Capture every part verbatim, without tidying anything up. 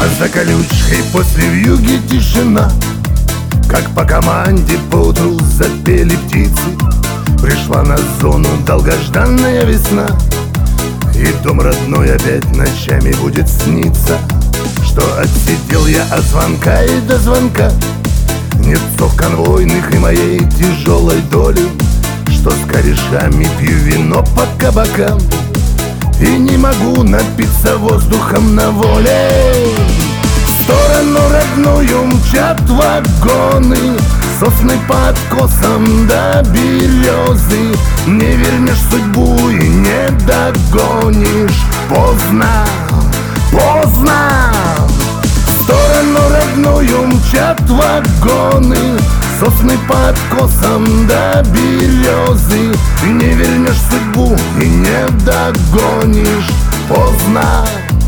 А за колючкой после вьюги тишина, как по команде поутру запели птицы. Пришла на зону долгожданная весна, и дом родной опять ночами будет сниться. Что отсидел я от звонка и до звонка, нет псов конвойных и моей тяжелой доли, что с корешами пью вино по кабакам и не могу напиться воздухом на воле. В сторону родную мчат вагоны, сосны под косом до березы. Не вернешь судьбу и не догонишь. Поздно, поздно. В сторону родную мчат вагоны, сосны под косом до березы. Не вернешь судьбу и не догонишь. Поздно.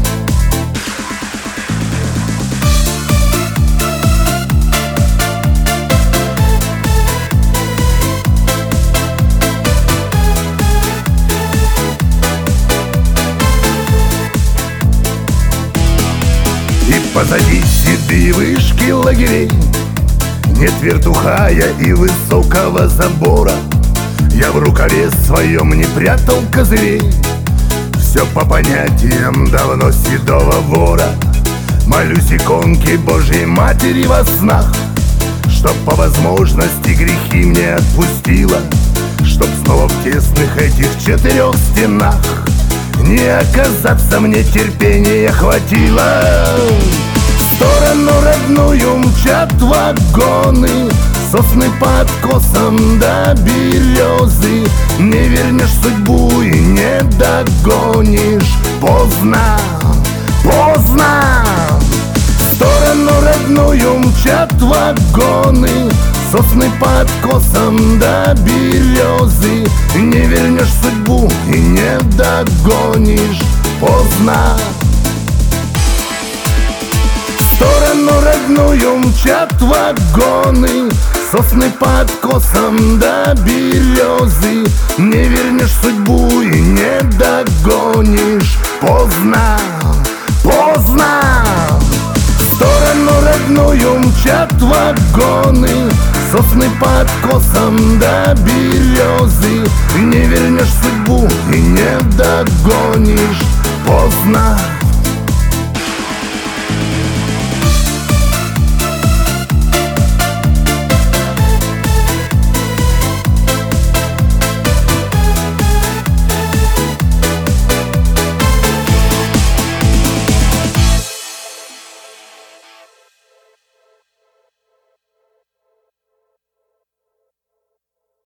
И позади седые вышки лагерей, нет вертухая и высокого забора. Я в рукаве своем не прятал козырей, все по понятиям давно седого вора. Молюсь иконке Божьей Матери во снах, чтоб по возможности грехи мне отпустила, чтоб снова в тесных этих четырех стенах не оказаться мне терпения хватило. В сторону родную мчат вагоны, сосны под косом до березы. Не вернешь судьбу и не догонишь. Поздно, поздно. В сторону родную мчат вагоны, сосны под косом до березы. Не вернешь судьбу и не догонишь. Поздно. В сторону родную мчат вагоны, сосны под косом до березы. Не вернешь судьбу и не догонишь. Поздно, поздно. В сторону родную мчат вагоны, сосны под косом до березы. Не вернешь судьбу и не догонишь. Поздно.